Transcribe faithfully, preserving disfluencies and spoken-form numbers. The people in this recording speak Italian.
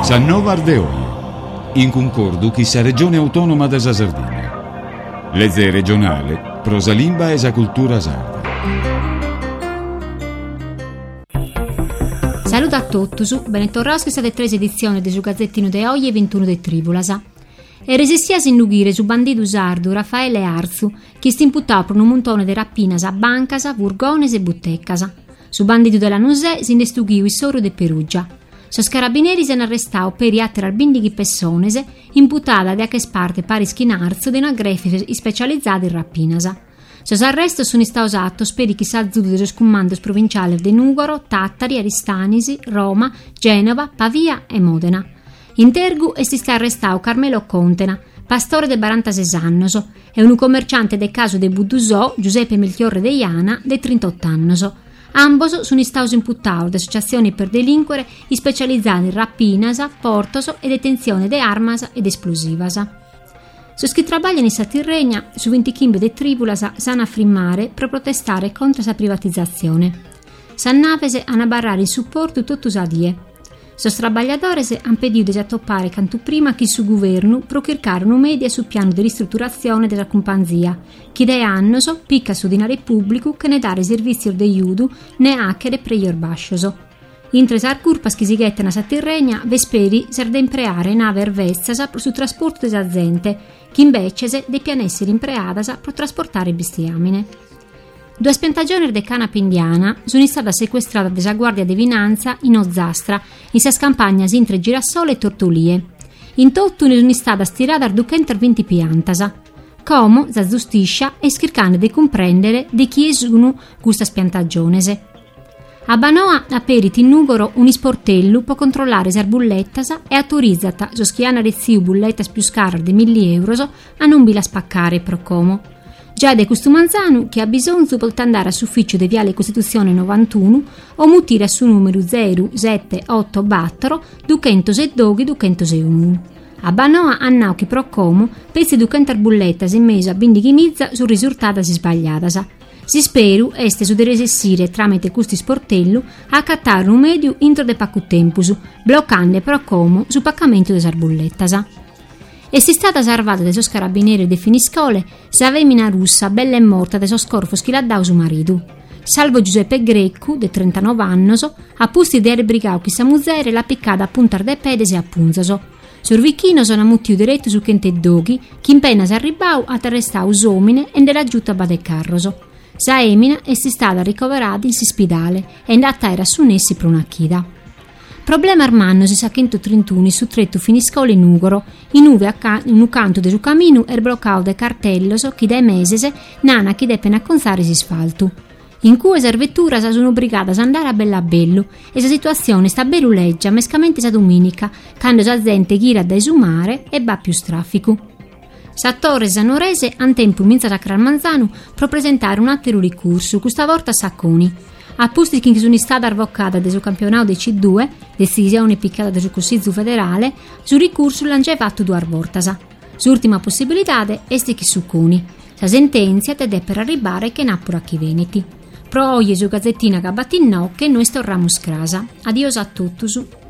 Sannova Ardeoie, in concordo chi sa regione autonoma da Sardegna. Lezze regionale, prosalimba e sa cultura sarda. Saluto a tutti, bentornati a questa terza edizione del Gazzettino de Oggi ventuno de Tribulasa. E resistia in lugire su bandido sardo Raffaele Arzu, che si imputava per un montone di rappinas a Bancasa, Vurgones e Buttecasa. Su bandido della Nusè si indestughiu il soro de Perugia. Sos carabinieri si hanno arrestato per iattere al bindighi Pessonese, imputata da che parte pari schinarzo di una grefe specializzata in rappinasa. Sos arrestos sono stati usati per i chissà dei sos comandos provinciali di Nugoro, Tattari, Aristanisi, Roma, Genova, Pavia e Modena. In Tergu è stato arrestato Carmelo Contena, pastore de quarantasei anni, e un commerciante del caso de Budusò, Giuseppe Melchiorre de Iana, de trentotto anni. Ambos sono stati imputati da associazioni per delinquere specializzate in rapinasa, portoso e detenzione di armas ed esplosivasa. Sos che lavorano in Satirregna, su venticinque de Tribulasa, sanno affirmare per protestare contro la privatizzazione. Sannavese hanno barrare il supporto tutto usadie. Sos lavoratori hanno pedito di attoppare quanto prima che su governo procurare una media sul piano di ristrutturazione della compagnia, che da anni picca su denaro pubblico che ne dà servizio di aiuto ne hacker e preior bascioso. Intre sar curpas che si gettano a Satirregna, vesperi ser da impreare nave ervezzasa sul trasporto delle aziende, che invece de pianessere impreadasa per trasportare bestiamine. Due spiantagioni de canapa indiana sono state sequestrate dalla Guardia di Finanza in Ozzastra, in sa campagnas intre girasole e tortolie. In tutto ne sono state stirate al duecento venti piantasa. Come la giustizia è cercando di comprendere di chi sono questa spiantagionese. A Banoa ha perito in Nugoro un isportello per controllare le bullettasa e autorizzata su schiana rezziu bullettas più scarre di mille euro a non bila spaccare pro como. Già de questo manzano che ha bisogno per andare all'ufficio di Viale Costituzione novantuno o mutire su numero zero sette otto quattro duecentododici duecentouno. A Banoa hanno che pro como pezzi duecento bullettas in mezzo a bindighimizza su risultata si sbagliatasa. Si speru este su de resessire tramite questo sportello a accattare un medio intro de pacco tempus, bloccando pro como su paccamento de sarbullettasa. E si stata salvata de sos carabinieri de finiscole, sa femmina russa bella e morta de sos corpos chi l'ha dato su marito. Salvo Giuseppe Greccu, de trentanove anni, a pusti di erbrigau chi sa musere l'ha piccata a puntar de pedes e a punzaso. Sur vicchino sono ammutiu diretto su chente doghi, chi in pena s'arribau a arrestau usomine e della giutta bade carroso. Sa Emina è stata ricoverata in ospedale e andata era su nessi per una chida. Problema armanno si sa centotrentuno su tretto finiscole in Ugoro, in uve a ca- in un canto del suo cammino er bloccato de cartellos chi dai mesese nana chi depena acconzare si sfalto. In cui servettura sa sono obbligata ad andare a bella bello e la situazione sta beruleggia mescamente sa domenica, quando sa gente gira da esumare e va più straffico. Sattore Zanorese han tempo minza da Cralmanzano per presentare un altro ricorso, questa volta a Sacconi. A posti che sono stata avvocata del suo campionato dei C due, decisione piccata del suo Consiglio federale, su ricorso l'hanno già fatto due volte. L'ultima possibilità è che su Coni. La sentenza è per arrivare che napura a chi veneti. Pro oggi su Gazzettina Gabattinò che noi storramo scrasa. Adios a tutti.